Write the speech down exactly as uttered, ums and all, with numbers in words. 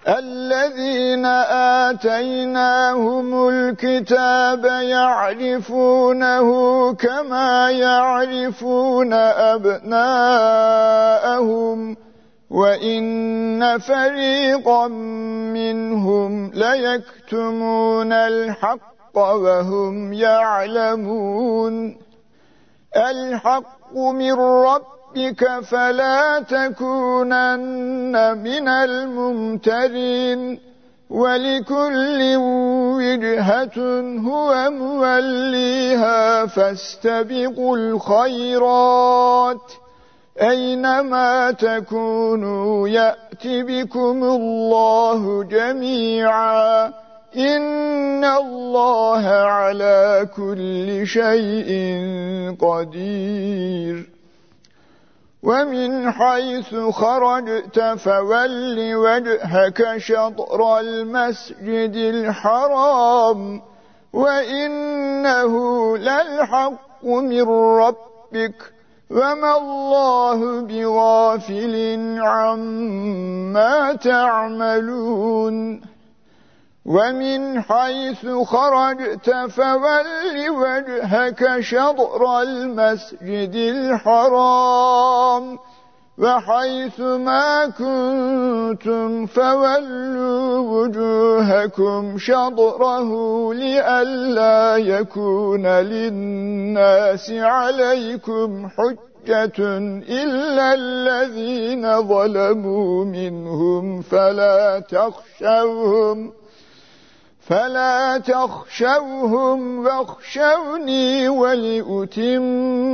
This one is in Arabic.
الذين آتيناهم الكتاب يعرفونه كما يعرفون أبناءهم وإن فريقا منهم ليكتمون الحق وهم يعلمون الحق من ربك فلا تكونن من الممترين ولكل وجهة هو موليها فاستبقوا الخيرات أينما تكونوا يأت بكم الله جميعا إن الله على كل شيء قدير ومن حيث خرجت فول وجهك شطر المسجد الحرام وإنه للحق من ربك وما الله بغافل عما تعملون ومن حيث خرجت فول وجهك شطر المسجد الحرام وحيث ما كنتم فولوا وجوهكم شطره لئلا يكون للناس عليكم حجة إلا الذين ظلموا منهم فلا تخشوهم فلا تخشوهم واخشوني ولأتم